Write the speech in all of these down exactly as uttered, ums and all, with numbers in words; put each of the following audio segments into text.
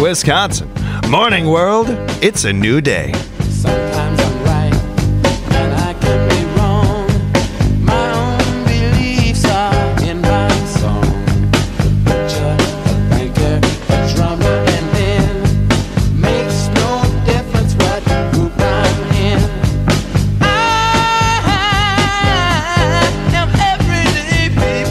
Wisconsin. Morning, world. It's a new day. Sometimes I'm right, and I can be wrong. My own beliefs are in my song. A butcher, a banker, a drummer, and then makes no difference what group I'm in. I am everyday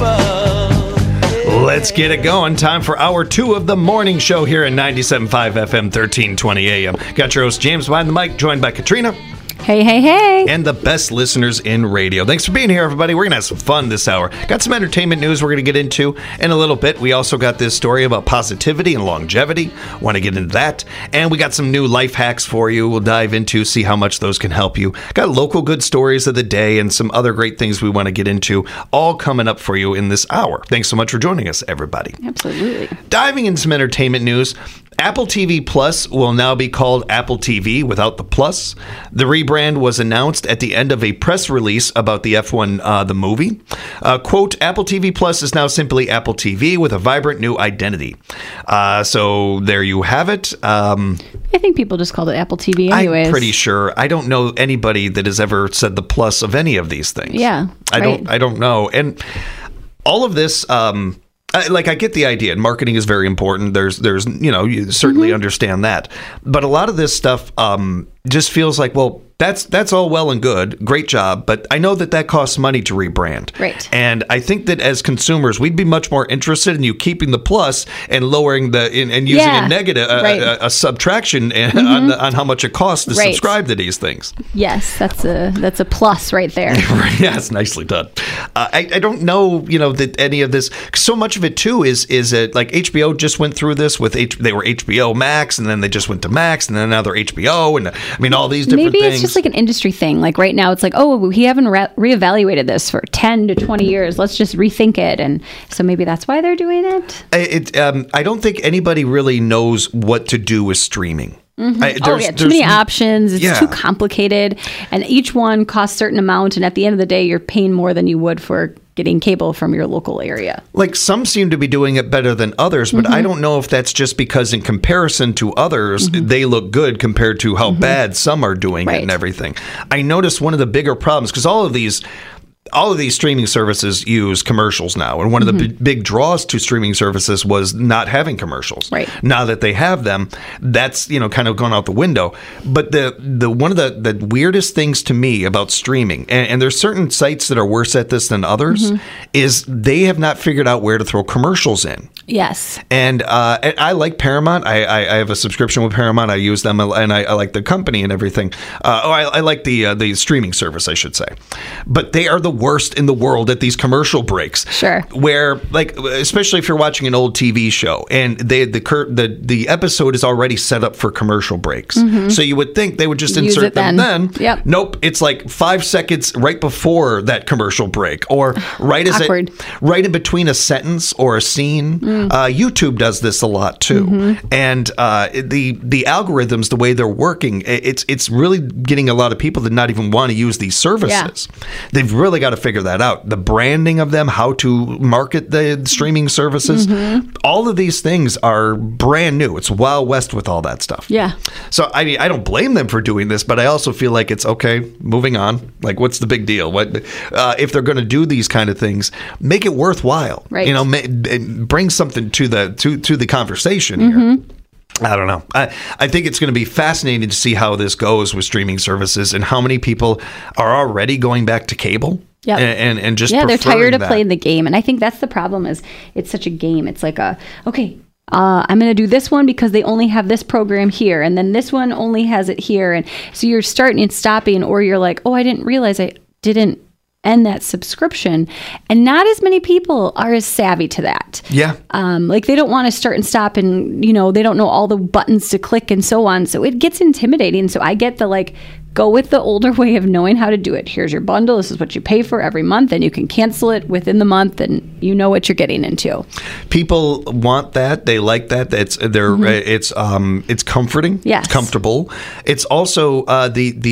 people. Let's get it going. Time for hour two of the morning show here at ninety-seven point five F M, thirteen twenty A M. Got your host, James, behind the mic, joined by Katrina. Hey, hey, hey. And the best listeners in radio. Thanks for being here, everybody. We're going to have some fun this hour. Got some entertainment news we're going to get into in a little bit. We also got this story about positivity and longevity. Want to get into that. And we got some new life hacks for you. We'll dive into, see how much those can help you. Got local good stories of the day and some other great things we want to get into, all coming up for you in this hour. Thanks so much for joining us, everybody. Absolutely. Diving into some entertainment news, Apple T V Plus will now be called Apple T V without the plus. The rebrand was announced at the end of a press release about the F one, uh, the movie. Uh, quote, Apple T V Plus is now simply Apple T V with a vibrant new identity. Uh, so there you have it. Um, I think people just called it Apple T V anyways. I'm pretty sure. I don't know anybody that has ever said the plus of any of these things. Yeah, I right. don't. I don't know. And all of this. Um, I, like, I get the idea. Marketing is very important. There's, there's, you know, you certainly mm-hmm. understand that. But a lot of this stuff um, just feels like, well, that's that's all well and good. Great job. But I know that that costs money to rebrand. Right. And I think that as consumers, we'd be much more interested in you keeping the plus and lowering the, in, and using yeah, a negative, right. a, a, a subtraction mm-hmm. on, the, on how much it costs to right. subscribe to these things. Yes, that's a that's a plus right there. Yes, nicely done. Uh, I, I don't know, you know, that any of this, so much of it too is is it like H B O just went through this with H, they were H B O Max and then they just went to Max and then now they're H B O and I mean all these different Maybe things. It's just like an industry thing. Like right now it's like, oh, we haven't re- reevaluated this for ten to twenty years. Let's just rethink it. And so maybe that's why they're doing it. It, um, I don't think anybody really knows what to do with streaming. Mm-hmm. I, oh yeah, too many options. It's yeah. too complicated, and each one costs a certain amount. And at the end of the day, you're paying more than you would for getting cable from your local area. Like some seem to be doing it better than others, but mm-hmm. I don't know if that's just because in comparison to others, mm-hmm. they look good compared to how mm-hmm. bad some are doing right. it and everything. I noticed one of the bigger problems because all of these. All of these streaming services use commercials now. And one of the mm-hmm. b- big draws to streaming services was not having commercials. Right. Now that they have them, that's, you know, kind of gone out the window. But the the one of the, the weirdest things to me about streaming, and, and there's certain sites that are worse at this than others, mm-hmm. is they have not figured out where to throw commercials in. Yes. And uh, I like Paramount. I, I, I have a subscription with Paramount. I use them, and I, I like the company and everything. Uh, oh, I, I like the uh, the streaming service, I should say. But they are the worst in the world at these commercial breaks. Sure. Where, like, especially if you're watching an old T V show and they the the the episode is already set up for commercial breaks. Mm-hmm. So you would think they would just Use insert them then. then. Yep. Nope. It's like five seconds right before that commercial break, or right as Awkward. it right in between a sentence or a scene. Mm. Uh, YouTube does this a lot too, mm-hmm. and uh, the the algorithms, the way they're working, it's it's really getting a lot of people to not even want to use these services. Yeah. They've really got to figure that out. The branding of them, how to market the streaming services, mm-hmm. all of these things are brand new. It's Wild West with all that stuff. Yeah. So I mean, I don't blame them for doing this, but I also feel like it's okay. Moving on. Like, what's the big deal? What uh, if they're going to do these kind of things? Make it worthwhile. Right. You know, ma- bring something to the to to the conversation here. Mm-hmm. I don't know. I, I think it's going to be fascinating to see how this goes with streaming services and how many people are already going back to cable. Yeah, and, and and just yeah, they're tired of that. playing the game, and I think that's the problem. Is it's such a game? It's like a okay. Uh, I'm going to do this one because they only have this program here, and then this one only has it here, and so you're starting and stopping, or you're like, oh, I didn't realize I didn't end that subscription, and not as many people are as savvy to that. Yeah, um, like they don't want to start and stop, and you know they don't know all the buttons to click and so on. So it gets intimidating. So I get the like. Go with the older way of knowing how to do it. Here's your bundle. This is what you pay for every month, and you can cancel it within the month, and you know what you're getting into. People want that. They like that. It's they're mm-hmm. it's um it's comforting. Yes. It's comfortable. It's also uh, the the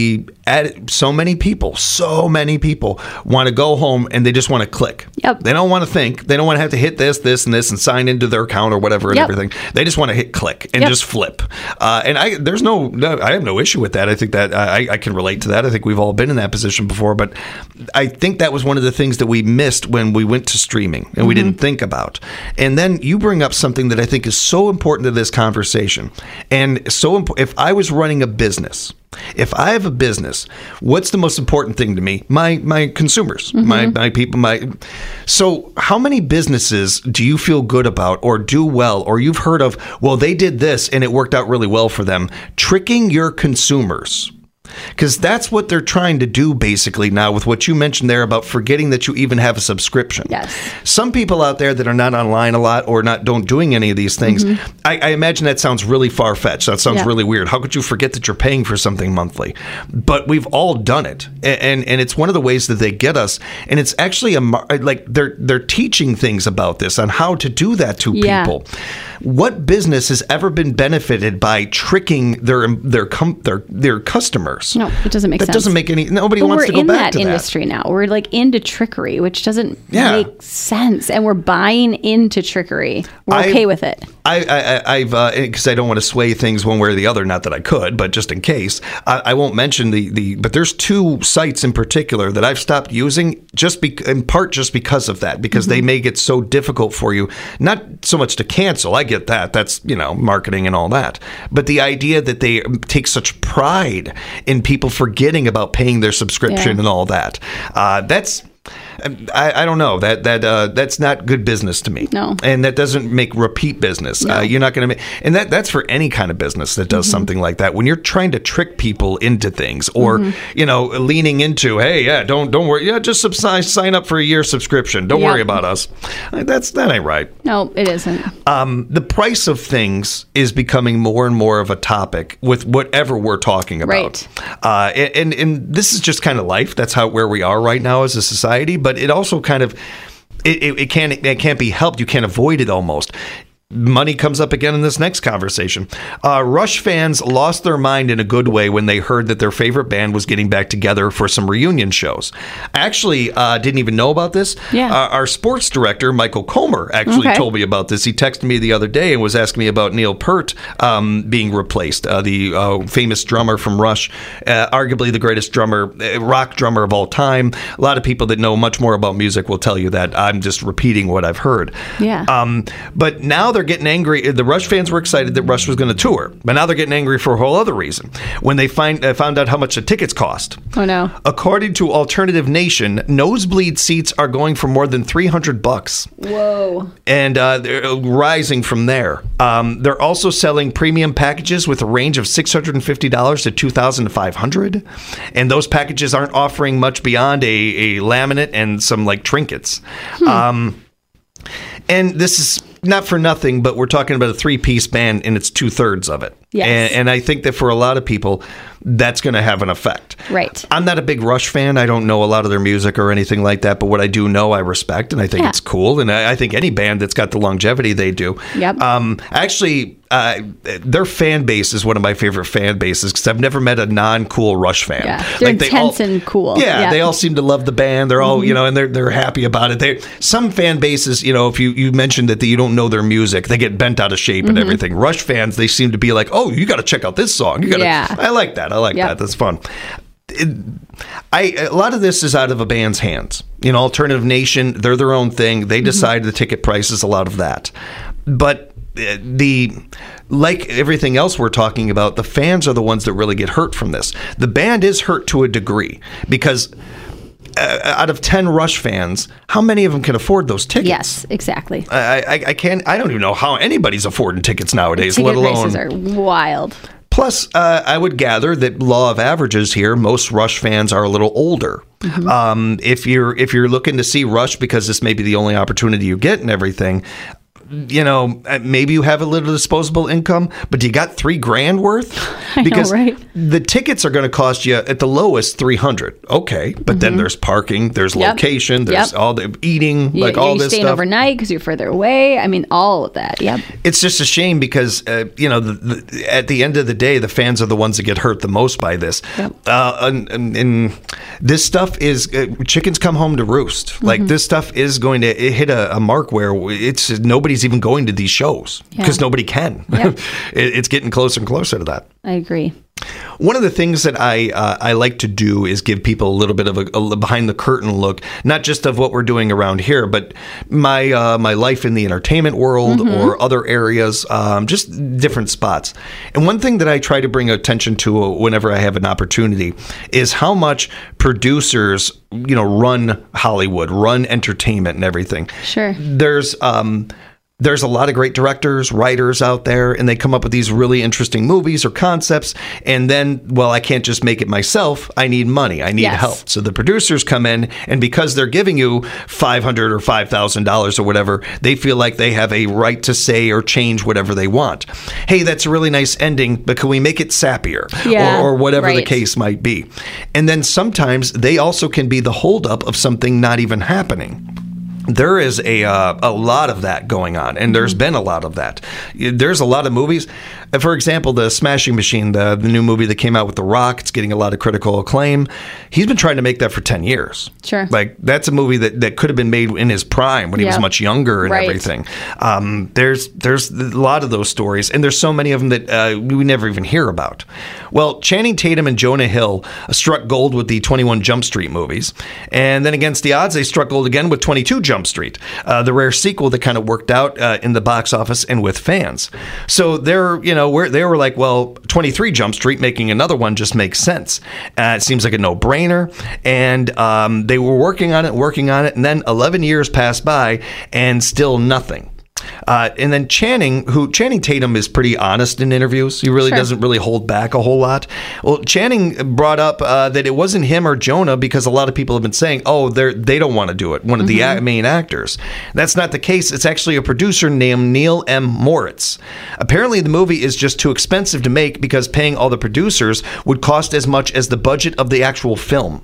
At, so many people, so many people want to go home and they just want to click. Yep. They don't want to think. They don't want to have to hit this, this, and this and sign into their account or whatever and Yep. everything. They just want to hit click and Yep. just flip. Uh, and I, there's no, no, I have no issue with that. I think that I, I can relate to that. I think we've all been in that position before. But I think that was one of the things that we missed when we went to streaming and we Mm-hmm. didn't think about. And then you bring up something that I think is so important to this conversation. And so imp- if I was running a business, if I have a business, what's the most important thing to me? My my consumers, Mm-hmm. my my people, my. So how many businesses do you feel good about or do well, or you've heard of? Well, they did this and it worked out really well for them. Tricking your consumers. Because that's what they're trying to do basically now with what you mentioned there about forgetting that you even have a subscription. Yes. Some people out there that are not online a lot or not don't doing any of these things, I, I imagine that sounds really far-fetched. That sounds Yeah. really weird. How could you forget that you're paying for something monthly? But we've all done it. And, and and it's one of the ways that they get us. And it's actually a mar- like they're they're teaching things about this on how to do that to Yeah. people. What business has ever been benefited by tricking their their com- their their customers? No, it doesn't make that sense. doesn't make any. Nobody But wants we're to go in back that to industry now. We're like into trickery, which doesn't Yeah. make sense. And we're buying into trickery. We're I- okay with it. I, I, I've because I don't want to sway things one way or the other. Not that I could, but just in case, I, I won't mention the, the. But there's two sites in particular that I've stopped using, just be, in part just because of that, because they make it so difficult for you. Not so much to cancel. I get that. That's you know marketing and all that. But the idea that they take such pride in people forgetting about paying their subscription Yeah. and all that. Uh, that's. I, I don't know that that uh, that's not good business to me. No. And that doesn't make repeat business. Uh, you're not going to make, and that that's for any kind of business that does something like that. When you're trying to trick people into things, or you know, leaning into, hey, yeah, don't don't worry, yeah, just subside, sign up for a year subscription. Don't Yeah. worry about us. Uh, That's that ain't right. No, it isn't. Um, the price of things is becoming more and more of a topic with whatever we're talking about. Right. Uh, and and this is just kind of life. That's how where we are right now as a society. But it also kind of it, it, it can't it can't be helped. You can't avoid it almost. Money comes up again in this next conversation. Uh, Rush fans lost their mind in a good way when they heard that their favorite band was getting back together for some reunion shows. I actually uh, didn't even know about this. Yeah. Uh, our sports director, Michael Comer, actually Okay. told me about this. He texted me the other day and was asking me about Neil Peart um, being replaced, uh, the uh, famous drummer from Rush, uh, arguably the greatest drummer, uh, rock drummer of all time. A lot of people that know much more about music will tell you that. I'm just repeating what I've heard. Yeah. Um, but now they're getting angry. The Rush fans were excited that Rush was going to tour, but now they're getting angry for a whole other reason. When they find uh, found out how much the tickets cost. Oh, no. According to Alternative Nation, nosebleed seats are going for more than three hundred bucks. Whoa. And uh, they're rising from there. Um, they're also selling premium packages with a range of six hundred fifty dollars to two thousand five hundred dollars. And those packages aren't offering much beyond a, a laminate and some like trinkets. Um, and this is not for nothing, but we're talking about a three-piece band and it's two-thirds of it. Yes. And, and I think that for a lot of people, that's going to have an effect. Right. I'm not a big Rush fan. I don't know a lot of their music or anything like that, but what I do know, I respect, and I think Yeah. it's cool. And I, I think any band that's got the longevity they do. Yep. Um, actually, uh, their fan base is one of my favorite fan bases because I've never met a non-cool Rush fan. Yeah. They're they intense all- and cool. Yeah, Yeah. they all seem to love the band. They're all, you know, and they're they're happy about it. They some fan bases, you know, if you you mentioned that you don't know their music, they get bent out of shape and everything. Rush fans, they seem to be like, oh, you got to check out this song. You got to. Yeah. I like that. I like Yep. that. That's fun. It, I a lot of this is out of a band's hands. You know, Alternative Nation, they're their own thing. They decide the ticket prices, a lot of that. But uh, the like everything else we're talking about, the fans are the ones that really get hurt from this. The band is hurt to a degree because uh, out of ten Rush fans, how many of them can afford those tickets? Yes, exactly. I, I, I can't. I don't even know how anybody's affording tickets nowadays, Ticket let alone. prices are wild. Plus, uh, I would gather that law of averages here, most Rush fans are a little older. Mm-hmm. Um, if you're if you're looking to see Rush because this may be the only opportunity you get and everything, you know, maybe you have a little disposable income, but you got three grand worth? I know, Because right? the tickets are going to cost you at the lowest three hundred. Okay, but then there's parking, there's Mm-hmm. Yep. location, there's Yep. all the eating, You, like all you're this staying stuff. overnight because you're further away. I mean, all of that. Yep. It's just a shame because, uh, you know, the, the, at the end of the day, the fans are the ones that get hurt the most by this. Yep. Uh, and, and, and this stuff is, uh, chickens come home to roost. Mm-hmm. Like, this stuff is going to hit a, a mark where it's nobody's even going to these shows because Yeah. nobody can. Yep. it, it's getting closer and closer to that. I agree. One of the things that I uh, I like to do is give people a little bit of a, a behind the curtain look, not just of what we're doing around here, but my uh, my life in the entertainment world or other areas, um, just different spots. And one thing that I try to bring attention to whenever I have an opportunity is how much producers, you know, run Hollywood, run entertainment and everything. Sure. There's um. There's a lot of great directors, writers out there, and they come up with these really interesting movies or concepts. And then, well, I can't just make it myself. I need money. I need Yes. help. So the producers come in, and because they're giving you five hundred dollars or five thousand dollars or whatever, they feel like they have a right to say or change whatever they want. Hey, that's a really nice ending, but can we make it sappier? Yeah, or, or whatever the right. case might be. And then sometimes they also can be the holdup of something not even happening. There is a uh, a lot of that going on, and there's been a lot of that. There's a lot of movies. For example, the Smashing Machine, the, the new movie that came out with The Rock, it's getting a lot of critical acclaim. He's been trying to make that for ten years. Sure. Like, that's a movie that, that could have been made in his prime when he was Yep. much younger and Right. everything. Um, there's there's a lot of those stories, and there's so many of them that uh, we never even hear about. Well, Channing Tatum and Jonah Hill struck gold with the twenty-one Jump Street movies, and then against the odds, they struck gold again with twenty-two Jump Street, uh, the rare sequel that kind of worked out uh, in the box office and with fans. So they're, you know, where they were like, well, twenty-three Jump Street, making another one just makes sense. Uh, it seems like a no-brainer, and um, they were working on it, working on it, and then eleven years passed by, and still nothing. Uh, and then Channing, who Channing Tatum is pretty honest in interviews. He really Sure. doesn't really hold back a whole lot. Well, Channing brought up uh, that it wasn't him or Jonah because a lot of people have been saying, oh, they they don't want to do it. One of the Mm-hmm. a- main actors. That's not the case. It's actually a producer named Neil M. Moritz. Apparently, the movie is just too expensive to make because paying all the producers would cost as much as the budget of the actual film.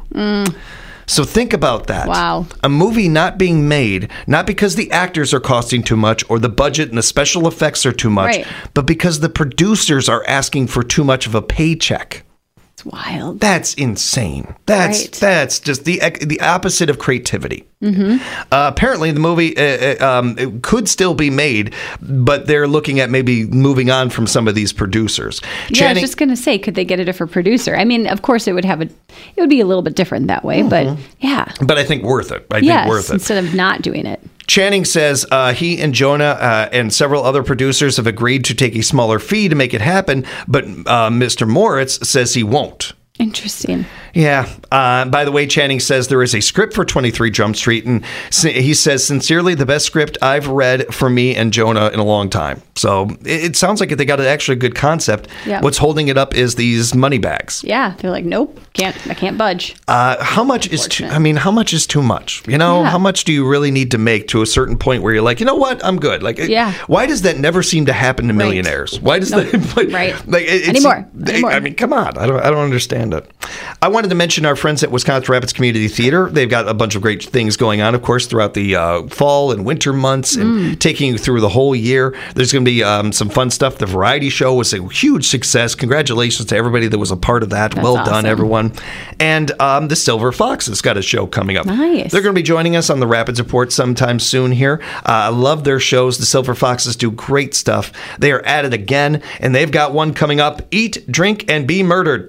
So think about that. Wow. A movie not being made, not because the actors are costing too much or the budget and the special effects are too much, Right. but because the producers are asking for too much of a paycheck. It's wild. That's insane. That's Right. that's just the the opposite of creativity. Mm-hmm. Uh, apparently, the movie uh, uh, um, it could still be made, but they're looking at maybe moving on from some of these producers. Yeah, I was Channing- just gonna say, could they get a different producer? I mean, of course, it would have a, it would be a little bit different that way, but yeah, but I think worth it. I yes, think worth it. instead of not doing it. Channing says uh, he and Jonah uh, and several other producers have agreed to take a smaller fee to make it happen, but uh, Mister Moritz says he won't. Interesting. Yeah. Uh, by the way, Channing says there is a script for twenty-three Jump Street, and si- he says, sincerely, the best script I've read for me and Jonah in a long time. So it, it sounds like they got an actually good concept. Yeah. What's holding it up is these money bags. Yeah, they're like, nope, can't, I can't budge. Uh, how much is too? I mean, how much is too much? You know, Yeah. how much do you really need to make to a certain point where you're like, you know what, I'm good. Like, it- Yeah. why does that never seem to happen to millionaires? Why does Nope. that? Like, Right. Like it, it's- Anymore. they- Anymore. I mean, come on. I don't. I don't understand it. I wanted to mention our friends at Wisconsin Rapids Community Theater. They've got a bunch of great things going on, of course, throughout the uh, fall and winter months, and Mm. taking you through the whole year. There's going to be um, some fun stuff. The variety show was a huge success. Congratulations to everybody that was a part of that. That's well done, awesome. everyone. And um, the Silver Fox has got a show coming up. Nice. They're going to be joining us on the Rapids Report sometime soon here. Uh, I love their shows. The Silver Foxes do great stuff. They are at it again, and they've got one coming up: Eat, Drink, and Be Murdered.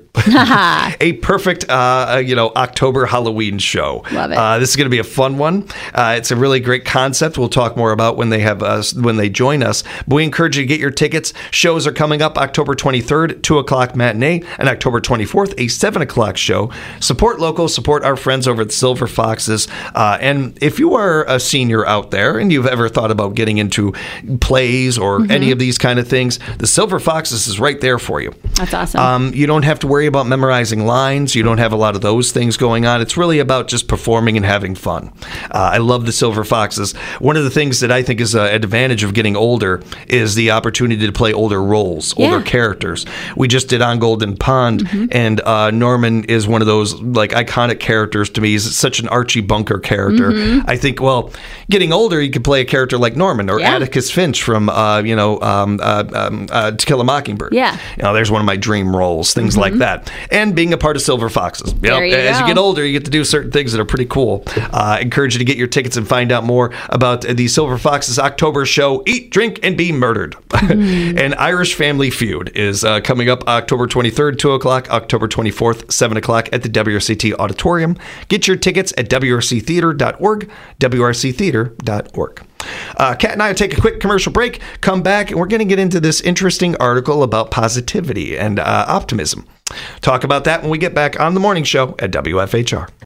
A perfect, uh, you know, October Halloween show. Love it. Uh, this is going to be a fun one. Uh, it's a really great concept. We'll talk more about when they have us when they join us. But we encourage you to get your tickets. Shows are coming up October twenty-third, two o'clock matinee, and October twenty-fourth, a seven o'clock show. Support local. Support our friends over at Silver Foxes. Uh, and if you are a senior out there and you've ever thought about getting into plays or any of these kind of things, the Silver Foxes is right there for you. That's awesome. Um, you don't have to worry worry about memorizing lines. You don't have a lot of those things going on. It's really about just performing and having fun. Uh, I love the Silver Foxes. One of the things that I think is an advantage of getting older is the opportunity to play older roles, Yeah. older characters. We just did On Golden Pond, Mm-hmm. and uh, Norman is one of those like iconic characters to me. He's such an Archie Bunker character. Mm-hmm. I think, well, getting older, you could play a character like Norman or Yeah. Atticus Finch from, uh, you know, um, uh, um, uh, To Kill a Mockingbird. Yeah. You know, there's one of my dream roles, things like that. And being a part of Silver Foxes. You know, There you as go. you get older, you get to do certain things that are pretty cool. Uh, encourage you to get your tickets and find out more about the Silver Foxes October show, Eat, Drink, and Be Murdered. An Irish Family Feud is uh, coming up October twenty-third, two o'clock, October twenty-fourth, seven o'clock at the W R C T Auditorium. Get your tickets at W R C theater dot org, W R C theater dot org. Uh, Kat and I will take a quick commercial break, come back, and we're going to get into this interesting article about positivity and uh, optimism. Talk about that when we get back on the morning show at W F H R.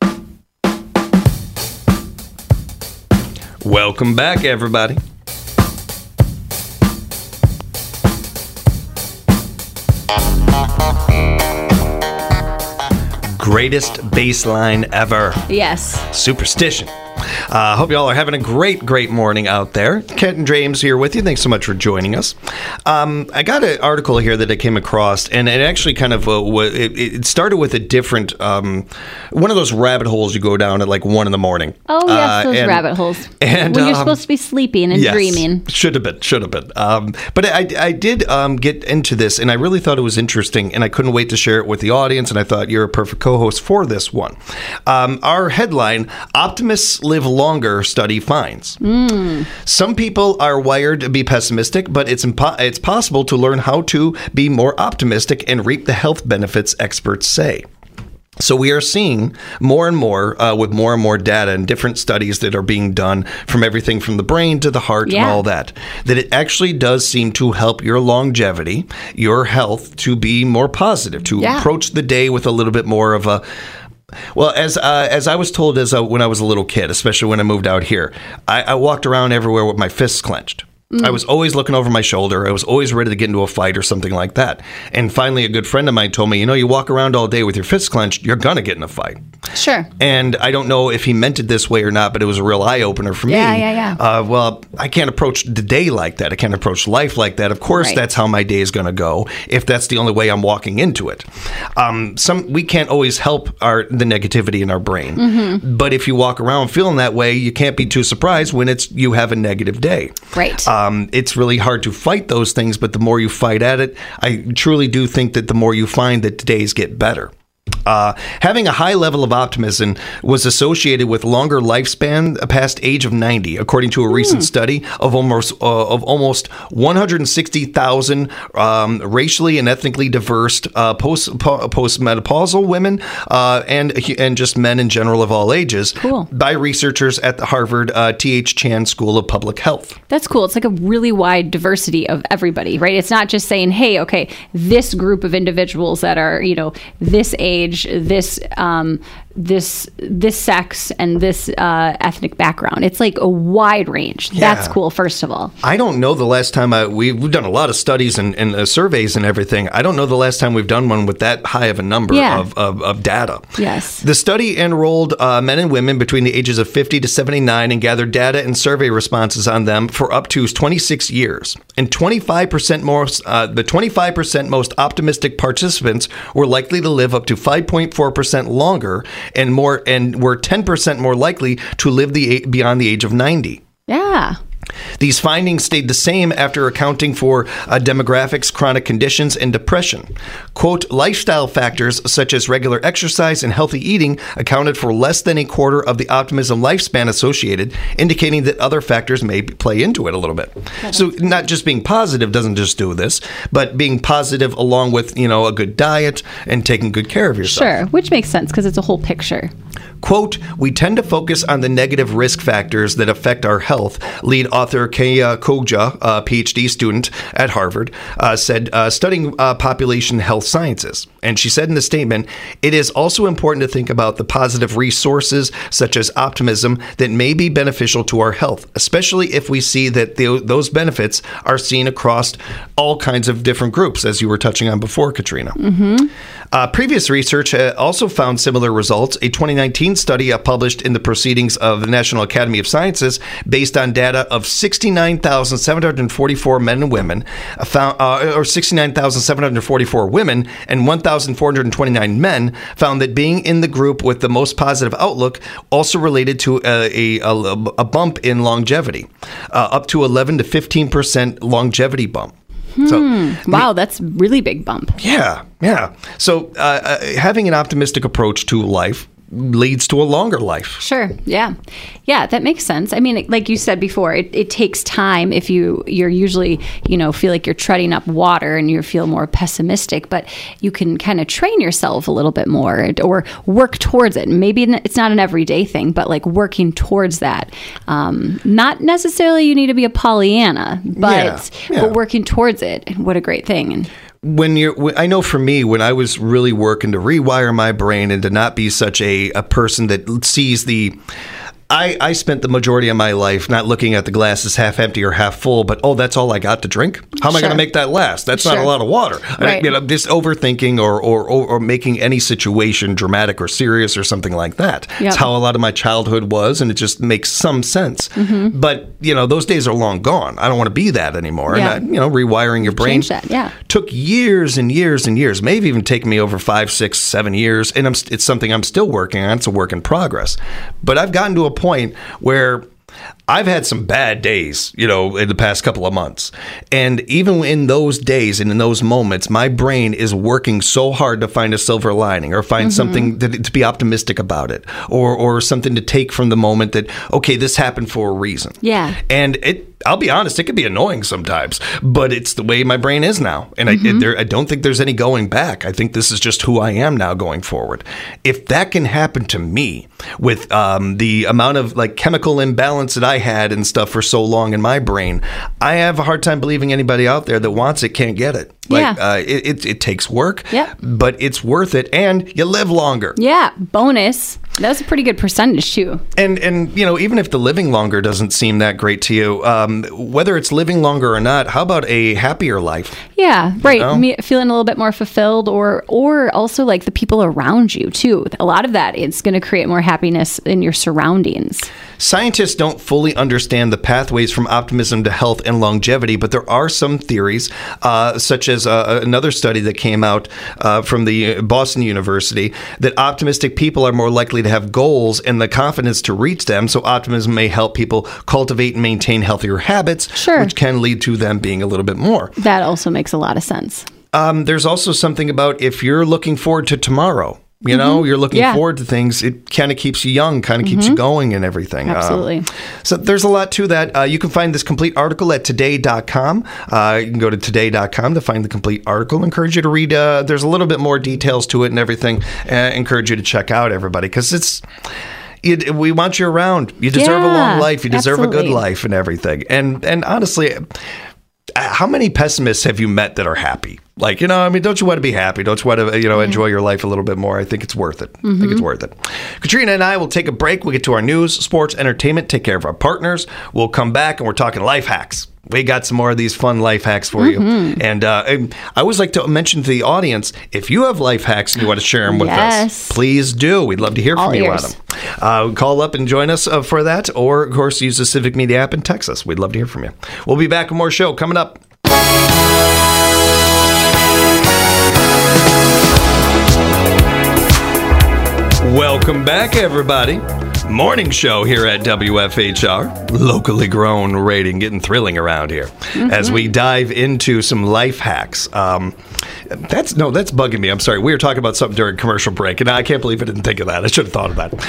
Welcome back, everybody. Greatest bass line ever. Yes. Superstition. I uh, hope you all are having a great, great morning out there. Kent and James here with you. Thanks so much for joining us. Um, I got an article here that I came across, and it actually kind of uh, w- it, it started with a different um, one of those rabbit holes you go down at like one in the morning. Oh, yes, Uh, those and- rabbit holes. and, when you're um, supposed to be sleeping and Yes, dreaming. should have been, should have been. Um, but I, I did um, get into this, and I really thought it was interesting, and I couldn't wait to share it with the audience. And I thought you're a perfect co-host for this one. Um, our headline: Optimists live longer, study finds. Some people are wired to be pessimistic, but it's impo- it's possible to learn how to be more optimistic and reap the health benefits experts say. So we are seeing more and more uh, with more and more data and different studies that are being done from everything from the brain to the heart Yeah. and all that, that it actually does seem to help your longevity, your health, to be more positive, to Yeah. approach the day with a little bit more of a well, as uh, as I was told as a, when I was a little kid, especially when I moved out here, I, I walked around everywhere with my fists clenched. I was always looking over my shoulder. I was always ready to get into a fight or something like that. And finally, a good friend of mine told me, you know, you walk around all day with your fists clenched, you're going to get in a fight. Sure. And I don't know if he meant it this way or not, but it was a real eye-opener for Yeah, me. yeah, yeah. Uh, well, I can't approach the day like that. I can't approach life like that. Of course, Right. that's how my day is going to go if that's the only way I'm walking into it. Um, some we can't always help our the negativity in our brain. Mm-hmm. But if you walk around feeling that way, you can't be too surprised when it's you have a negative day. Right. Um, it's really hard to fight those things, but the more you fight at it, I truly do think that the more you find that days get better. Uh, having a high level of optimism was associated with longer lifespan past age of ninety, according to a recent study of almost uh, of almost one hundred sixty thousand um, racially and ethnically diverse uh, post po- postmenopausal women uh, and and just men in general of all ages, Cool. by researchers at the Harvard uh, T H Chan School of Public Health. That's cool. It's like a really wide diversity of everybody, right? It's not just saying, hey, okay, this group of individuals that are, you know, this age, this um, this this sex, and this uh, ethnic background. It's like a wide range. That's Yeah. cool, first of all. I don't know the last time I, we, we've done a lot of studies and, and uh, surveys and everything. I don't know the last time we've done one with that high of a number Yeah. of, of, of data. Yes. The study enrolled uh, men and women between the ages of fifty to seventy-nine and gathered data and survey responses on them for up to twenty-six years. And twenty-five percent more, uh, the twenty-five percent most optimistic participants were likely to live up to five point four percent longer and more, and were ten percent more likely to live the beyond the age of ninety. Yeah. These findings stayed the same after accounting for uh, demographics, chronic conditions, and depression. Quote, lifestyle factors such as regular exercise and healthy eating accounted for less than a quarter of the optimism lifespan associated, indicating that other factors may play into it a little bit. So not just being positive doesn't just do this, but being positive along with, you know, a good diet and taking good care of yourself. Sure. Which makes sense because it's a whole picture. Quote, we tend to focus on the negative risk factors that affect our health, lead author Kaya Koja, a PhD student at Harvard, uh, said, uh, studying uh, population health sciences. And she said in the statement, it is also important to think about the positive resources, such as optimism, that may be beneficial to our health, especially if we see that the, those benefits are seen across all kinds of different groups, as you were touching on before, Katrina. Mm-hmm. Uh, previous research uh, also found similar results. A twenty nineteen study uh, published in the Proceedings of the National Academy of Sciences, based on data of sixty-nine thousand seven hundred forty-four men and women, uh, found, uh, or sixty-nine thousand seven hundred forty-four women and one thousand four hundred twenty-nine men, found that being in the group with the most positive outlook also related to a, a, a bump in longevity, uh, up to eleven to fifteen percent longevity bump. So, Wow, that's really big bump. yeah, yeah. So uh, uh, having an optimistic approach to life leads to a longer life. Sure. Yeah. Yeah, that makes sense. I mean, like you said before, it, it takes time if you, you're usually, you know, feel like you're treading up water and you feel more pessimistic, but you can kind of train yourself a little bit more or work towards it. Maybe it's not an everyday thing, but like working towards that. Um, not necessarily you need to be a Pollyanna, but, Yeah, yeah. but working towards it. What a great thing. And When you're, I know for me, when I was really working to rewire my brain and to not be such a, a person that sees the, I, I spent the majority of my life not looking at the glass as half empty or half full, but, oh, that's all I got to drink? How am I Sure. going to make that last? That's not Sure. a lot of water. I, Right. you know, just overthinking or, or, or, or making any situation dramatic or serious or something like that. Yep. It's how a lot of my childhood was, and it just makes some sense. Mm-hmm. But, you know, those days are long gone. I don't want to be that anymore. Yeah. And, I, you know, rewiring your brain Change that, yeah. took years and years and years, maybe even taken me over five, six, seven years. And I'm, it's something I'm still working on. It's a work in progress. But I've gotten to a point where I've had some bad days, you know, in the past couple of months. And even in those days and in those moments, my brain is working so hard to find a silver lining or find Mm-hmm. something that, to be optimistic about it, or, or something to take from the moment that, okay, this happened for a reason. Yeah. And it, I'll be honest, it can be annoying sometimes, but it's the way my brain is now. And Mm-hmm. I, it, there, I don't think there's any going back. I think this is just who I am now going forward. If that can happen to me with um, the amount of like chemical imbalance that I had and stuff for so long in my brain, I have a hard time believing anybody out there that wants it can't get it. Like, Yeah. uh, it, it, it takes work, Yep. but it's worth it, and you live longer. yeah, bonus. That was a pretty good percentage too. And, and you know, even if the living longer doesn't seem that great to you, um, whether it's living longer or not, how about a happier life? Yeah, right. know? Me, feeling a little bit more fulfilled, or or also like the people around you too. A lot of that is going to create more happiness in your surroundings. Scientists don't fully understand the pathways from optimism to health and longevity, but there are some theories, uh, such as uh, another study that came out uh, from the Boston University, that optimistic people are more likely to have goals and the confidence to reach them. So optimism may help people cultivate and maintain healthier habits, Sure. which can lead to them being a little bit more. That also makes a lot of sense. Um, there's also something about if you're looking forward to tomorrow. You know, you're looking Yeah. forward to things. It kind of keeps you young, kind of keeps you going and everything. Um, Absolutely. so there's a lot to that. Uh, you can find this complete article at today dot com. Uh, you can go to today dot com to find the complete article. Encourage you to read. Uh, there's a little bit more details to it and everything. Uh, encourage you to check out, everybody, because it's. It, we want you around. You deserve a long Yeah, life. You deserve a good absolutely. life and everything. And and honestly, how many pessimists have you met that are happy? Like, you know, I mean, don't you want to be happy? Don't you want to, you know, enjoy your life a little bit more? I think it's worth it. I think it's worth it. Katrina and I will take a break. We'll get to our news, sports, entertainment, take care of our partners. We'll come back and we're talking life hacks. We got some more of these fun life hacks for you. And uh, I always like to mention to the audience, if you have life hacks and you want to share them with Yes. us, please do. We'd love to hear All from you ears. on them. Uh, call up and join us uh, for that, or, of course, use the Civic Media app and text us. We'd love to hear from you. We'll be back with more show coming up. Welcome back, everybody. Morning show here at W F H R, locally grown rating, getting thrilling around here as we dive into some life hacks. Um, That's no, that's bugging me. I'm sorry. We were talking about something during commercial break, and I can't believe I didn't think of that. I should have thought of that.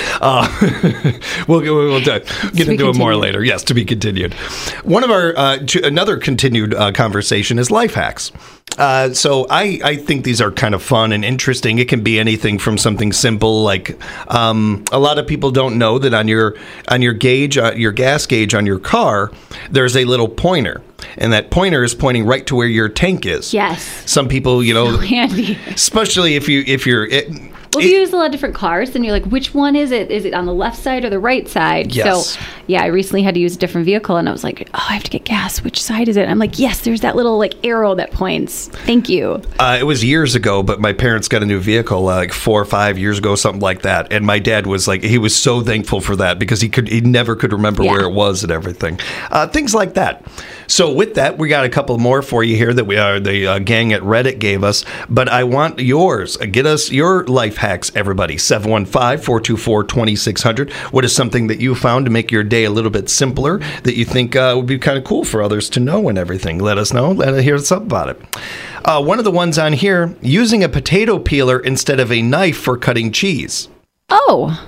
Uh, we'll we'll, we'll get into it more later. Yes, to be continued. One of our uh, to, another continued uh, conversation is life hacks. Uh, so I, I think these are kind of fun and interesting. It can be anything from something simple like um, a lot of people don't know that on your on your gauge, uh, your gas gauge on your car, there's a little pointer, and that pointer is pointing right to where your tank is. Yes. Some people, you know, So handy. especially if you if you're. It, Well, if you use a lot of different cars, then you're like, which one is it? Is it on the left side or the right side? Yes. So, yeah, I recently had to use a different vehicle, and I was like, oh, I have to get gas. Which side is it? And I'm like, yes, there's that little like arrow that points. Thank you. Uh, it was years ago, but my parents got a new vehicle uh, like four or five years ago, something like that. And my dad was like, he was so thankful for that because he could, he never could remember Yeah. where it was and everything. Uh, things like that. So with that, we got a couple more for you here that we are the uh, gang at Reddit gave us. But I want yours. Get us your life hacks, everybody. seven one five, four two four, two six zero zero. What is something that you found to make your day a little bit simpler that you think uh, would be kind of cool for others to know and everything? Let us know. Let us hear something about it. Uh, one of the ones on here, using a potato peeler instead of a knife for cutting cheese. Oh.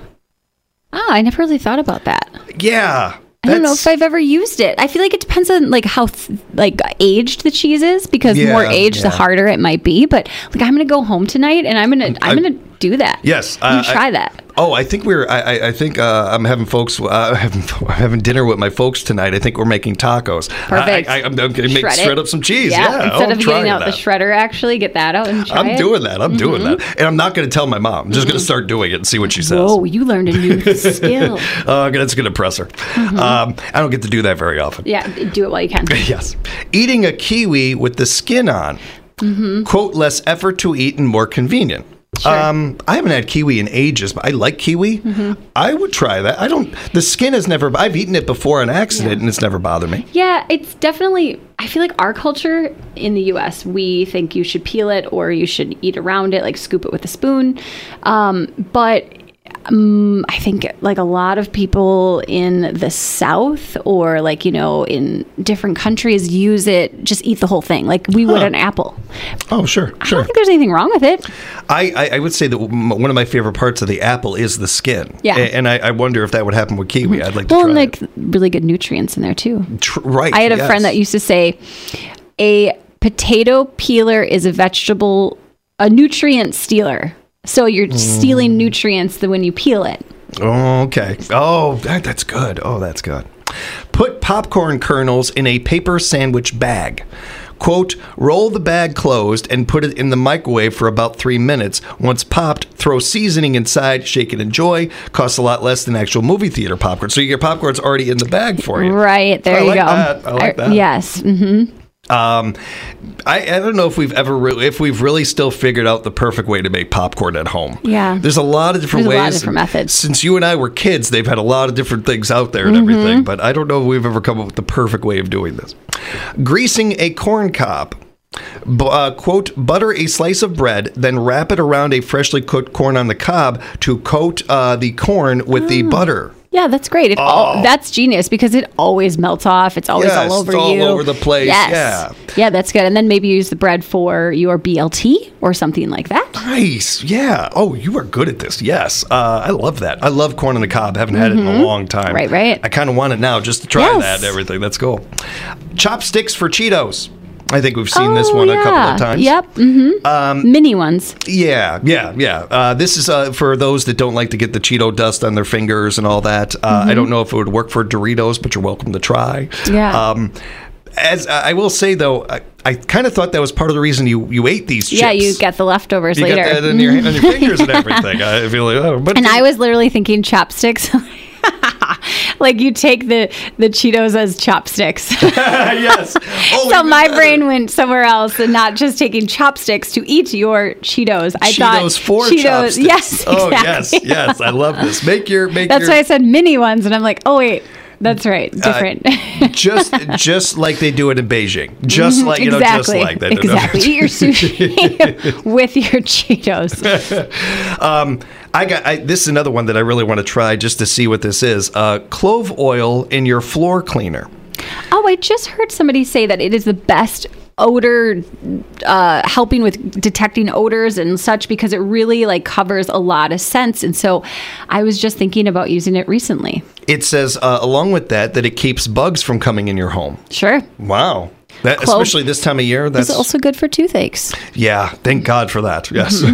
Ah, I never really thought about that. Yeah. I don't know that's- if I've ever used it. I feel like it depends on like how th- like aged the cheese is, because the more Yeah, aged, the yeah. harder it might be. But like, I'm gonna go home tonight, and I'm gonna I'm I- gonna do that. Yes, I'm uh, gonna try I- that. Oh, I think we're. I, I- I think uh, I'm having folks. Uh, having, I'm having dinner with my folks tonight. I think we're making tacos. Perfect. I, I, I'm, I'm going to make Shred it. shred up some cheese. Yeah, Yeah. instead oh, of I'm getting out trying the that. shredder, actually get that out and try I'm it. doing that. I'm doing that, and I'm not going to tell my mom. I'm just going to start doing it and see what she says. Whoa, you learned a new skill. Uh, that's going to impress her. Um, I don't get to do that very often. Yeah, do it while you can. Yes. Eating a kiwi with the skin on. Quote, less effort to eat and more convenient. Sure. Um, I haven't had kiwi in ages, but I like kiwi. I would try that. I don't, the skin has never, I've eaten it before on accident and it's never bothered me. Yeah, it's definitely, I feel like our culture in the U S, we think you should peel it or you should eat around it, like scoop it with a spoon. Um, but um, I think like a lot of people in the South or like, you know, in different countries use it, just eat the whole thing. Like we would Huh. an apple. Oh, sure, I sure. don't think there's anything wrong with it. I, I, I would say that m- one of my favorite parts of the apple is the skin. Yeah. A- And I, I wonder if that would happen with kiwi. I'd like to Well, try and like it. really good nutrients in there too. Tr- right. I had a yes. friend that used to say a potato peeler is a vegetable, a nutrient stealer. So you're Mm. stealing nutrients the- when you peel it. Oh, okay. Oh, that, that's good. Oh, that's good. Put popcorn kernels in a paper sandwich bag. Quote, roll the bag closed and put it in the microwave for about three minutes. Once popped, throw seasoning inside, shake and enjoy. Costs a lot less than actual movie theater popcorn. So your popcorn's already in the bag for you. Right, there I you like go. that. I like that. Yes. hmm Um, I, I don't know if we've ever really, if we've really still figured out the perfect way to make popcorn at home. Yeah. There's a lot of different There's ways. a lot of different methods. Since you and I were kids, they've had a lot of different things out there and Mm-hmm. everything, but I don't know if we've ever come up with the perfect way of doing this. Greasing a corn cob. B- uh, quote, butter a slice of bread, then wrap it around a freshly cooked corn on the cob to coat uh, the corn with Ah. the butter. Yeah, that's great. It all, that's genius because it always melts off. It's always Oh. Yes, all over it's all you. over the place. Yes. Yeah. Yeah, that's good. And then maybe use the bread for your B L T or something like that. Nice. Yeah. Oh, you are good at this. Yes. Uh, I love that. I love corn on the cob. Haven't had it in a long time. Mm-hmm. Right, right. I kind of want it now just to try Yes. that and everything. That's cool. Chopsticks for Cheetos. I think we've seen Oh, this one a couple yeah. of times. Yep. Mm-hmm. Um, Mini ones. Yeah, yeah, yeah. Uh, this is uh, for those that don't like to get the Cheeto dust on their fingers and all that. Uh, I don't know if it would work for Doritos, but you're welcome to try. Yeah. Um, as I will say, though, I, I kind of thought that was part of the reason you, you ate these chips. Yeah, you get the leftovers You later. got that in your, on your fingers and everything. I feel like, oh, but And I was literally thinking chopsticks. Like you take the the Cheetos as chopsticks. yes. Oh, So even my better. brain went somewhere else and not just taking chopsticks to eat your Cheetos. I thought Cheetos for Cheetos. chopsticks. Yes. Oh exactly. yes, yes. I love this. Make your make That's your. why I said mini ones, and I'm like, oh wait, that's right, Uh, different. just just like they do it in Beijing. Just like you know, exactly. just like that. Exactly. Eat your sushi with your Cheetos. Um, I got I, this is another one that I really want to try just to see what this is. Uh, clove oil in your floor cleaner. Oh, I just heard somebody say that it is the best odor, uh, helping with detecting odors and such, because it really like covers a lot of scents. And so I was just thinking about using it recently. It says, uh, along with that, that it keeps bugs from coming in your home. Sure. Wow. That, Clove especially this time of year. That's It's also good for toothaches. Yeah, thank God for that. Yes.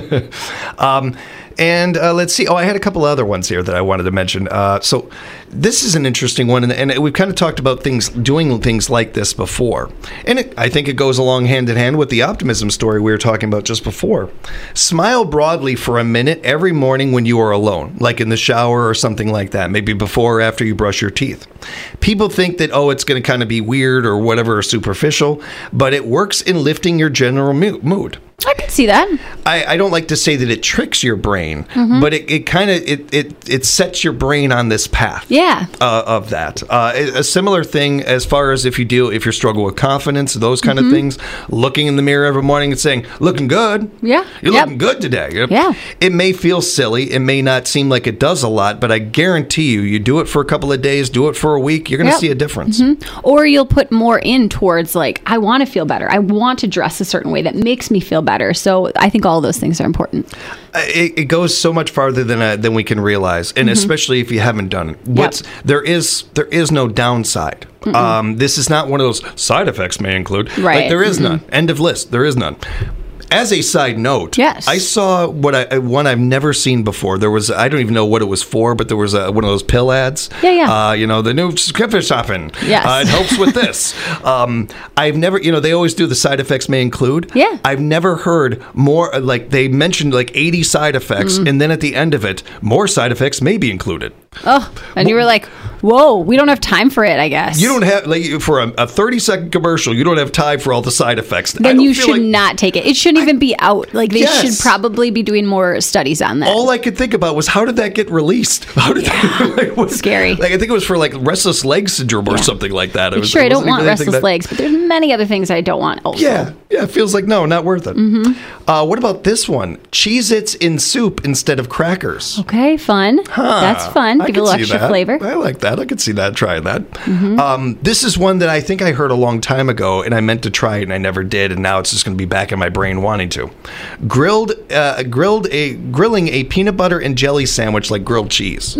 um, and uh, let's see. Oh, I had a couple other ones here that I wanted to mention. Uh, so this is an interesting one, and, and we've kind of talked about things, doing things like this before. And it, I think it goes along hand in hand with the optimism story we were talking about just before. Smile broadly for a minute every morning when you are alone, like in the shower or something like that, maybe before or after you brush your teeth. People think that, oh, it's going to kind of be weird or whatever, or superficial, but it works in lifting your general mu- mood. I can see that. I, I don't like to say that it tricks your brain, Mm-hmm. but it, it kind of it, it it sets your brain on this path. Yeah. Uh, of that. Uh, a a similar thing as far as if you deal if you struggle with confidence, those kind Mm-hmm. of things. Looking in the mirror every morning and saying, "Looking good." Yeah. You're Yep. looking good today. Yeah. It may feel silly. It may not seem like it does a lot, but I guarantee you, you do it for a couple of days, do it for a week, you're going to Yep. see a difference. Or you'll put more in towards like, I want to feel better. I want to dress a certain way that makes me feel better. So I think all of those things are important. Uh, It, it goes so much farther than uh, than we can realize, and especially if you haven't done it. What's there is there is no downside. Um, this is not one of those side effects may include. Right. Like there is none. End of list. There is none. As a side note, Yes. I saw what I one I've never seen before. There was I don't even know what it was for, but there was a, one of those pill ads. Yeah, yeah. Uh, you know the new Skipper shopping. Yes. Uh, it helps with this. um, I've never, you know, they always do the side effects may include. Yeah. I've never heard more. Like they mentioned like eighty side effects, Mm-hmm. and then at the end of it, more side effects may be included. Oh, and you were like, whoa, we don't have time for it, I guess. You don't have like for a, a thirty second commercial. You don't have time for all the side effects. I Then don't you feel should like- not take it. It shouldn't even be out. Like they Yes. should probably be doing more studies on that. All I could think about was how did that get released? How did that, like, what- Scary. Like I think it was for like restless leg syndrome or Yeah. something like that. It Like, was, sure, it I don't wasn't want even anything restless that- legs, but there's many other things I don't want also. Yeah, yeah, it feels like no, not worth it. Mm-hmm. Uh, what about this one? Cheez-Its in soup instead of crackers. Okay, fun. That's fun. I Give it a could little see extra that. flavor. I like that. I could see that. Trying that. Mm-hmm. Um, this is one that I think I heard a long time ago, and I meant to try it, and I never did, and now it's just going to be back in my brain wanting to. Grilled, uh, grilled a grilling a peanut butter and jelly sandwich like grilled cheese.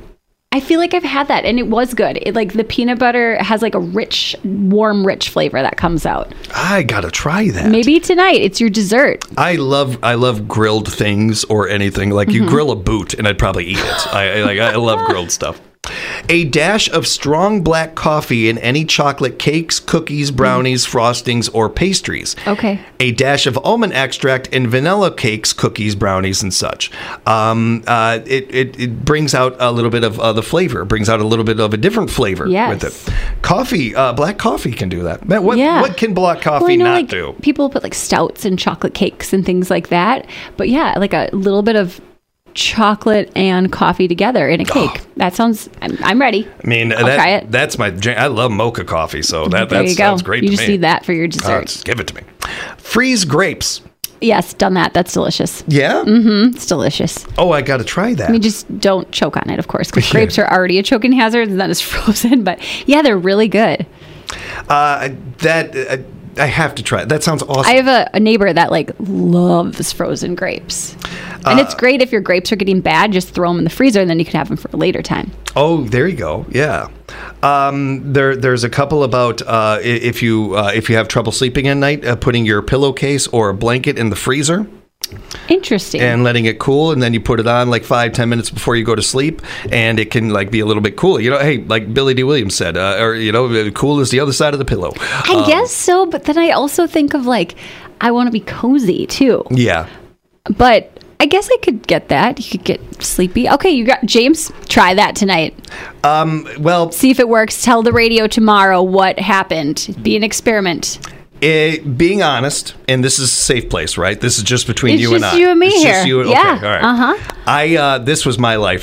I feel like I've had that and it was good. It like the peanut butter has like a rich, warm, rich flavor that comes out. I gotta try that. Maybe tonight it's your dessert. I love I love grilled things or anything. Like Mm-hmm. you grill a boot and I'd probably eat it. I, I like I love grilled stuff. A dash of strong black coffee in any chocolate cakes, cookies, brownies, frostings, or pastries. Okay. A dash of almond extract in vanilla cakes, cookies, brownies, and such. Um, uh, it, it it brings out a little bit of uh, the flavor. It brings out a little bit of a different flavor Yes. with it. Coffee, uh, black coffee can do that. Man, what Yeah. what can black coffee Well, I know, not like, do? people put like stouts and chocolate cakes and things like that. But yeah, like a little bit of chocolate and coffee together in a cake. That sounds. I'm, I'm ready. I mean, I'll that, try it. that's my. jam. I love mocha coffee, so that There that you go. sounds great You to just me. need that for your Oh, dessert. just give it to me. Freeze grapes. Yes, done that. That's delicious. Yeah. It's delicious. Oh, I got to try that. I mean, just don't choke on it, of course, because grapes are already a choking hazard and that is frozen. But yeah, they're really good. uh, that uh, I have to try. It. That sounds awesome. I have a, a neighbor that like loves frozen grapes. And Uh, it's great if your grapes are getting bad, just throw them in the freezer and then you can have them for a later time. Oh, there you go. Yeah. Um, there, there's a couple about uh, i- if you uh, if you have trouble sleeping at night, uh, putting your pillowcase or a blanket in the freezer Interesting. and letting it cool, and then you put it on like five, ten minutes before you go to sleep, and it can like be a little bit cool. You know, hey, like Billy D. Williams said, uh, or you know, cool is the other side of the pillow. I guess so, but then I also think of like, I want to be cozy too. Yeah. But I guess I could get that. You could get sleepy. Okay, you got James. Try that tonight. Well, See if it works. Tell the radio tomorrow what happened. Be an experiment. It, being honest, and this is a safe place, right? This is just between It's you and just I. you and me it's here. Just you and, Yeah, Okay, all right. uh-huh. I uh, this was my life hack.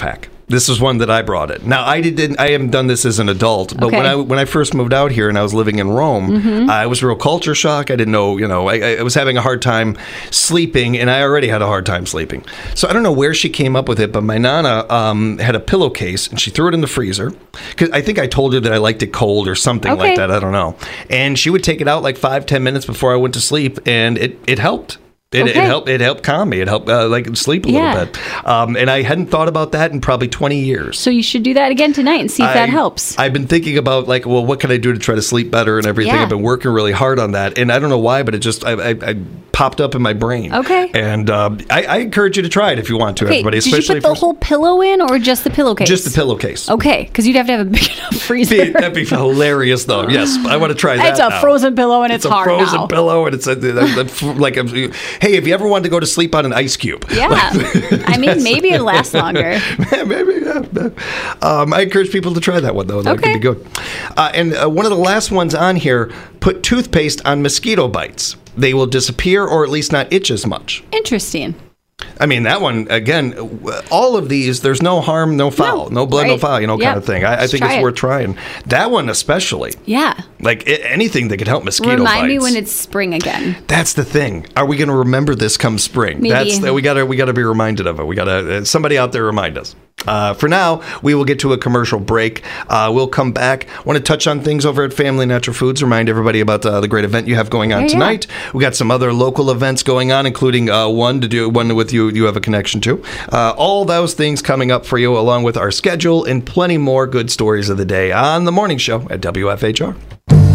This is one that I brought it. Now I didn't. I haven't done this as an adult, but Okay. when I when I first moved out here and I was living in Rome, Mm-hmm. I was real culture shock. I didn't know. You know, I, I was having a hard time sleeping, and I already had a hard time sleeping. So I don't know where she came up with it, but my nana um, had a pillowcase and she threw it in the freezer because I think I told her that I liked it cold or something Okay. like that. I don't know. And she would take it out like five ten minutes before I went to sleep, and it it helped. It, it Okay. helped. It helped calm me. It helped uh, like sleep a Yeah. little bit. Um, and I hadn't thought about that in probably twenty years. So you should do that again tonight and see if that I- helps. I've been thinking about like, well, what can I do to try to sleep better and everything. Yeah. I've been working really hard on that, and I don't know why, but it just I, I, I popped up in my brain. Okay. And um, I, I encourage you to try it if you want to, Okay, everybody. did you Especially put the if whole pillow in or just the pillowcase? just the pillowcase. Okay, because you'd have to have a big enough freezer. That'd be hilarious, though. Yes, I want to try that. It's a now. frozen pillow and it's, It's a hard frozen now. pillow, and it's a, a- a- like a, hey, if you ever wanted to go to sleep on an ice cube, Yeah, I mean maybe it lasts longer. maybe. Yeah. Um, I encourage people to try that one though. That Okay. could be good. Uh, and uh, one of the last ones on here: put toothpaste on mosquito bites. They will disappear, or at least not itch as much. Interesting. I mean, that one, again, w- all of these, there's no harm, no foul. No, No, blood, no right. foul, you know, Yeah. kind of thing. I, I Let's think try it's it. worth trying. That one especially. Yeah. Like, I- anything that could help mosquito Remind bites. me when it's spring again. That's the thing. Are we going to remember this come spring? Maybe. That's the, we got to we got to be reminded of it. We got to uh, somebody out there remind us. Uh, for now, we will get to a commercial break. Uh, we'll come back. Want to touch on things over at Family Natural Foods. Remind everybody about uh, the great event you have going on Yeah, yeah. tonight. We got some other local events going on, including uh, one to do one with you. You have a connection to. Uh, all those things coming up for you, along with our schedule and plenty more good stories of the day on the morning show at W F H R.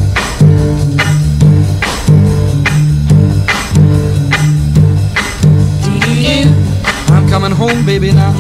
I'm coming home, baby, now.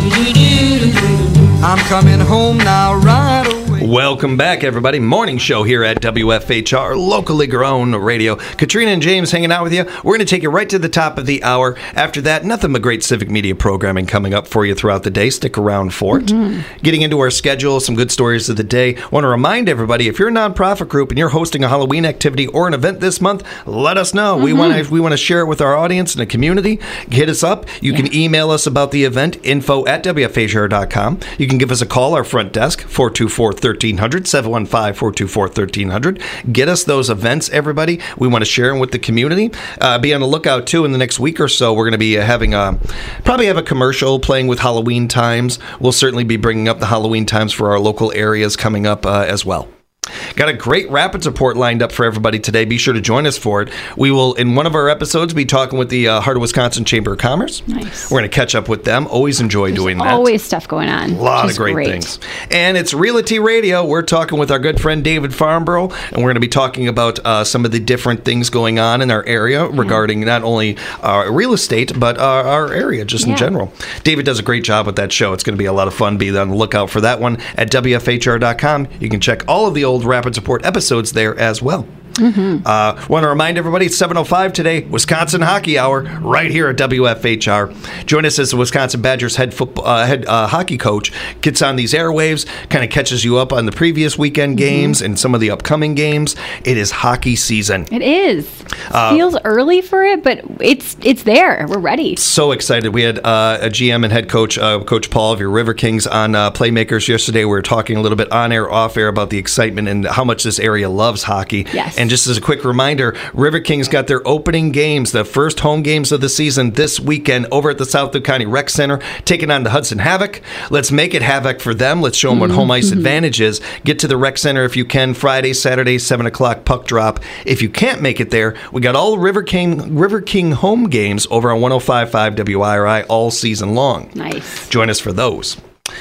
I'm coming home now, right away. Welcome back, everybody. Morning show here at W F H R, locally grown radio. Katrina and James hanging out with you. We're going to take you right to the top of the hour. After that, nothing but great civic media programming coming up for you throughout the day. Stick around for it. Mm-hmm. Getting into our schedule, some good stories of the day. Want to remind everybody, if you're a nonprofit group and you're hosting a Halloween activity or an event this month, let us know. We Mm-hmm. want to we want to share it with our audience and the community. Hit us up. You can email us about the event, info at W F H R dot com. You can give us a call, our front desk, four two four, one three zero zero, seven one five, four two four, one three zero zero. Get us those events, everybody. We want to share them with the community. Uh, be on the lookout, too, in the next week or so. We're going to be having a, probably have a commercial playing with Halloween times. We'll certainly be bringing up the Halloween times for our local areas coming up uh, as well. Got a great Rapids report lined up for everybody today. Be sure to join us for it. We will, in one of our episodes, be talking with the uh, Heart of Wisconsin Chamber of Commerce. Nice. We're going to catch up with them. Always enjoy doing that. Always stuff going on. A lot which of is great, great things. And it's Realty Radio. We're talking with our good friend David Farnborough, and we're going to be talking about uh, some of the different things going on in our area regarding not only our real estate, but our, our area just in Yeah. general. David does a great job with that show. It's going to be a lot of fun. Be on the lookout for that one at W F H R dot com. You can check all of the old Rapids Report episodes there as well. Mm-hmm. Uh, want to remind everybody, it's seven oh five today, Wisconsin Hockey Hour, right here at W F H R. Join us as the Wisconsin Badgers head football, uh, head uh, hockey coach gets on these airwaves, kind of catches you up on the previous weekend games and some of the upcoming games. It is hockey season. It is. Uh, Feels early for it, but it's it's there. We're ready. So excited. We had uh, a G M and head coach, uh, Coach Paul of your River Kings, on uh, Playmakers yesterday. We were talking a little bit on air, off air about the excitement and how much this area loves hockey. Yes. And just as a quick reminder, River Kings got their opening games, the first home games of the season this weekend over at the South Duke County Rec Center, taking on the Hudson Havoc. Let's make it Havoc for them. Let's show them what home ice advantage is. Get to the Rec Center if you can, Friday, Saturday, seven o'clock puck drop. If you can't make it there, we got all River King River King home games over on one oh five point five W I R I all season long. Nice. Join us for those.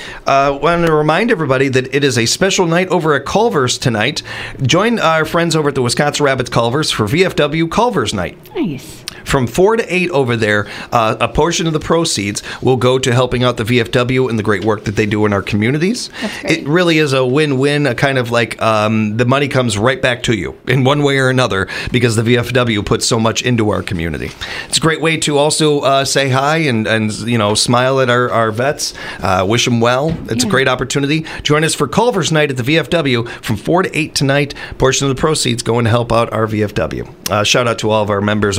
I uh, want to remind everybody that it is a special night over at Culver's tonight. Join our friends over at the Wisconsin Rapids Culver's for V F W Culver's Night. Nice. From four to eight over there, uh, a portion of the proceeds will go to helping out the V F W and the great work that they do in our communities. That's great. It really is a win-win, a kind of like um, the money comes right back to you in one way or another because the V F W puts so much into our community. It's a great way to also uh, say hi and, and you know smile at our, our vets, uh, wish them well. It's Yeah. a great opportunity. Join us for Culver's Night at the V F W from four to eight tonight. Portion of the proceeds going to help out our V F W. Uh, shout out to all of our members over there that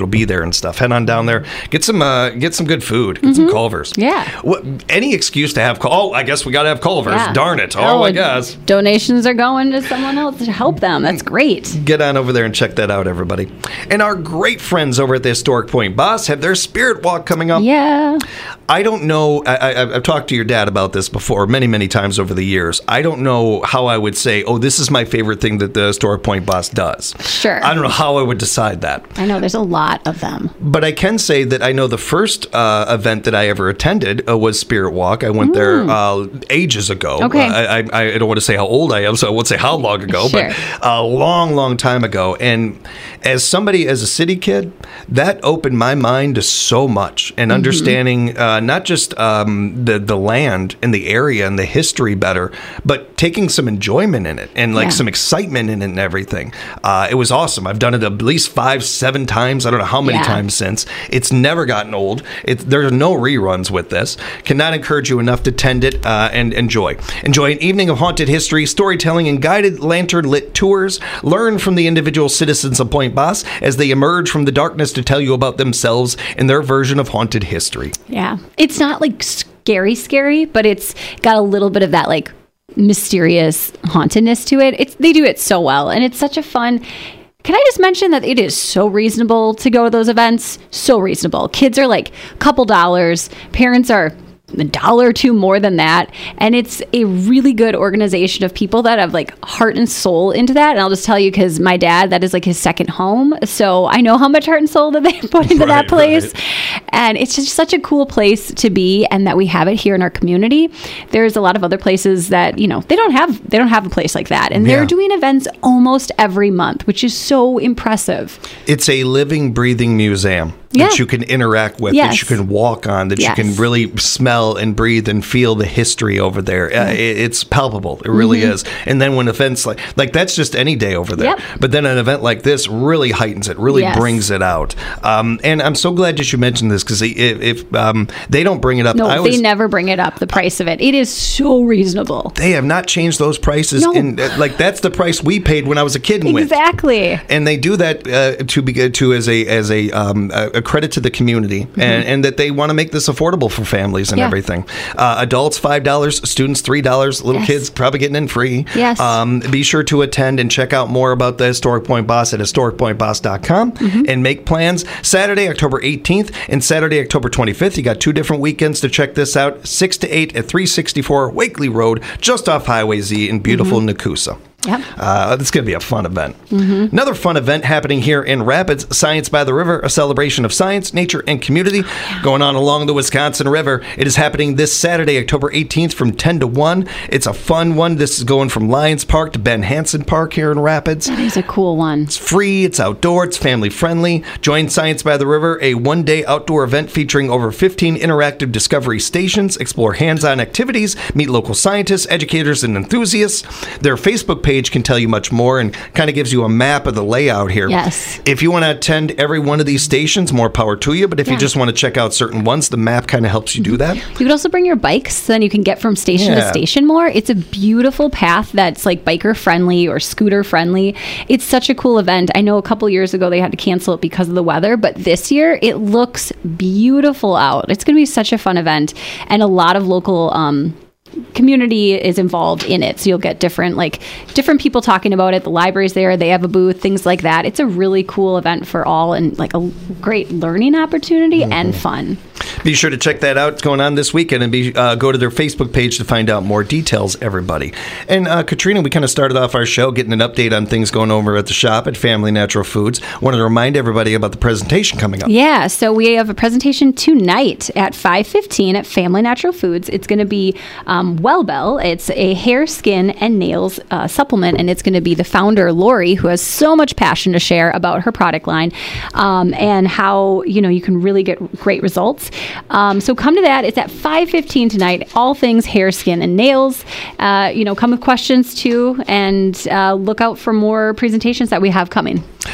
that'll be there and stuff. Head on down there, get some uh, get some good food, get some Culver's. Yeah. What, any excuse to have, Cul- oh, I guess we got to have Culver's. Yeah. Darn it. Oh, I guess. Donations are going to someone else to help them. That's great. Get on over there and check that out, everybody. And our great friends over at the Historic Point Boss have their Spirit Walk coming up. Yeah. I don't know. I, I, I've talked to your dad about this before many, many times over the years. I don't know how I would say, oh, this is my favorite thing that the Historic Point Boss does. Sure. I don't know how I would decide that. I know there's a lot of them. But I can say that I know the first uh, event that I ever attended uh, was Spirit Walk. I went Mm. there uh, ages ago. Okay. Uh, I, I, I don't want to say how old I am, so I won't say how long ago, Sure. but a long, long time ago. And as somebody, as a city kid, that opened my mind to so much and Mm-hmm. understanding uh, not just um, the, the land and the area and the history better, but taking some enjoyment in it and like Yeah. some excitement in it and everything. Uh, it was awesome. I've done it at least five, seven times. I don't know how many Yeah. times since. It's never gotten old. It, there's no reruns with this. Cannot encourage you enough to tend it uh, and enjoy. Enjoy an evening of haunted history, storytelling, and guided lantern lit tours. Learn from the individual citizens of Point Boss as they emerge from the darkness to tell you about themselves and their version of haunted history. Yeah. It's not like scary, scary, but it's got a little bit of that like mysterious hauntedness to it. It's they do it so well, and it's such a fun. Can I just mention that it is so reasonable to go to those events? So reasonable. Kids are like a couple dollars. Parents are a dollar or two more than that. And it's a really good organization of people that have like heart and soul into that. And I'll just tell you, because my dad, that is like his second home. So I know how much heart and soul that they put into Right, that place. right. And it's just such a cool place to be, and that we have it here in our community. There's a lot of other places that, you know, they don't have they don't have a place like that. And they're Yeah. doing events almost every month, which is so impressive. It's a living, breathing museum Yeah. that you can interact with, that Yes. you can walk on, that Yes. you can really smell and breathe and feel the history over there. Uh, it, it's palpable. It really is. And then when events like like that's just any day over there. Yep. But then an event like this really heightens it, really Yes. brings it out. Um, and I'm so glad that you mentioned this, because if, if um, they don't bring it up, No, I they always, never bring it up, the price of it. It is so reasonable. they have not changed those prices. No. In, uh, like that's the price we paid when I was a kid and went. Exactly. And they do that uh, to be to as a as a um, a a credit to the community, and, and that they want to make this affordable for families and Mm-hmm. Yeah. everything. Uh, adults five dollars, students three dollars, little Yes. kids probably getting in free. Yes. Um, be sure to attend and check out more about the Historic Point Boss at historic point boss dot com Mm-hmm. and make plans. Saturday, October eighteenth, and Saturday, October twenty-fifth. You got two different weekends to check this out. Six to eight at three sixty-four Wakely Road, just off Highway Z in beautiful Nakusa. Yep. Uh, it's going to be a fun event. Another fun event happening here in Rapids, Science by the River, a celebration of science, nature, and community going on along the Wisconsin River. It is happening this Saturday, October eighteenth from ten to one. It's a fun one. This is going from Lions Park to Ben Hansen Park here in Rapids. That is a cool one. It's free, it's outdoor, it's family friendly. Join Science by the River, a one day outdoor event featuring over fifteen interactive discovery stations. Explore hands on activities, meet local scientists, educators, and enthusiasts. Their Facebook page can tell you much more and kind of gives you a map of the layout here. Yes. If you want to attend every one of these stations, more power to you. But if you Yeah. just want to check out certain ones, the map kind of helps you do that. You could also bring your bikes, so then you can get from station to Yeah. station more. It's a beautiful path that's like biker friendly or scooter friendly. It's such a cool event. I know a couple years ago they had to cancel it because of the weather, but this year it looks beautiful out. It's going to be such a fun event, and a lot of local um, community is involved in it. So you'll get different like different people talking about it. The library's there, they have a booth, things like that. It's a really cool event for all, and like a great learning opportunity Mm-hmm. and fun. Be sure to check that out. It's going on this weekend, and be uh, go to their Facebook page to find out more details, everybody. And uh, Katrina, we kind of started off our show getting an update on things going over at the shop at Family Natural Foods. Wanted to remind everybody about the presentation coming up. Yeah, so we have a presentation tonight at five fifteen at Family Natural Foods. It's going to be um, Wellbell. It's a hair, skin, and nails uh, supplement, and it's going to be the founder, Lori, who has so much passion to share about her product line um, and how, you know, you can really get great results. Um, so come to that. It's at five fifteen tonight. All things hair, skin, and nails. Uh, you know, come with questions too, and uh, look out for more presentations that we have coming.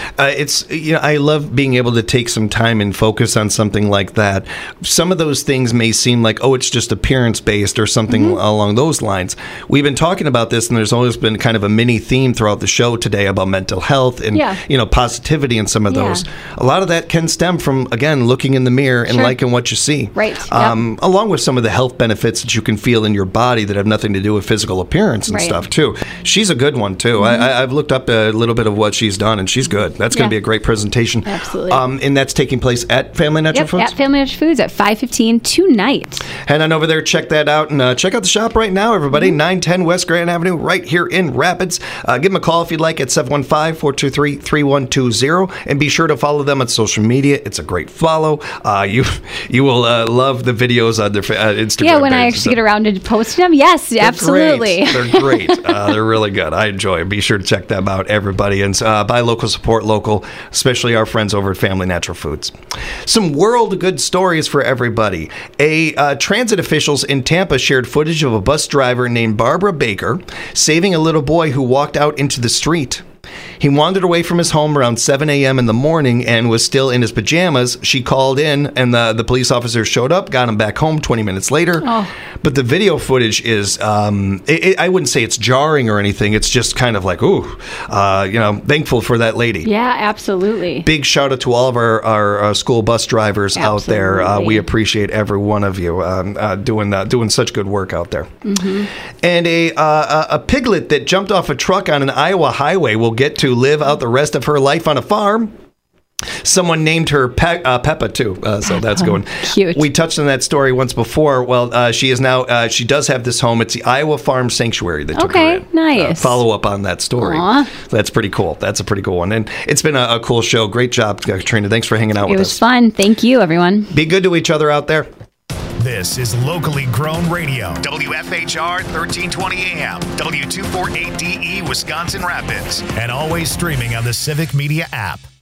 Uh, it's, you know, I love being able to take some time and focus on something like that. Some of those things may seem like, oh, it's just appearance based or something mm-hmm. along those lines. We've been talking about this, and there's always been kind of a mini theme throughout the show today about mental health and, yeah. you know, positivity and some of yeah. those. A lot of that can stem from, again, looking in the mirror and sure. liking what you see. Right. Um, yep. Along with some of the health benefits that you can feel in your body that have nothing to do with physical appearance and right. stuff, too. She's a good one, too. Mm-hmm. I, I've looked up a little bit of what she's done, and she's good. That's going to yeah. be a great presentation. Absolutely. Um, and that's taking place at Family Natural yep, Foods? At Family Natural Foods at five fifteen tonight. Head on over there, check that out, and uh, check out the shop right now, everybody. Mm-hmm. nine ten West Grand Avenue, right here in Rapids. Uh, give them a call if you'd like at seven one five, four two three, three one two zero, and be sure to follow them on social media. It's a great follow. Uh, you you will uh, love the videos on their uh, Instagram. Yeah, when I page. actually get around to posting them, yes, They're absolutely. Great. They're great. Uh, they're really good. I enjoy it. Be sure to check them out, everybody. And uh, buy local, support local, especially our friends over at Family Natural Foods. Some world good stories for everybody. A uh, transit officials in Tampa shared footage of a bus driver named Barbara Baker saving a little boy who walked out into the street. He wandered away from his home around seven a.m. in the morning and was still in his pajamas. She called in, and the, the police officer showed up, got him back home twenty minutes later. Oh. But the video footage is, um, it, it, I wouldn't say it's jarring or anything. It's just kind of like, ooh, uh, you know, thankful for that lady. Yeah, absolutely. Big shout out to all of our, our, our school bus drivers Absolutely. out there. Uh, we appreciate every one of you um, uh, doing uh, doing such good work out there. Mm-hmm. And a, uh, a piglet that jumped off a truck on an Iowa highway will get to live out the rest of her life on a farm. Someone named her Pe- uh, Peppa too, uh, so that's going. Cute. We touched on that story once before. Well, uh, she is now. Uh, she does have this home. It's the Iowa Farm Sanctuary that took Okay, her in. nice. Uh, follow up on that story. Aw. That's pretty cool. That's a pretty cool one, and it's been a, a cool show. Great job, Katrina. Thanks for hanging out It with was us. fun. Thank you, everyone. Be good to each other out there. This is locally grown radio. W F H R thirteen twenty A M, W two forty-eight D E, Wisconsin Rapids. And always streaming on the Civic Media app.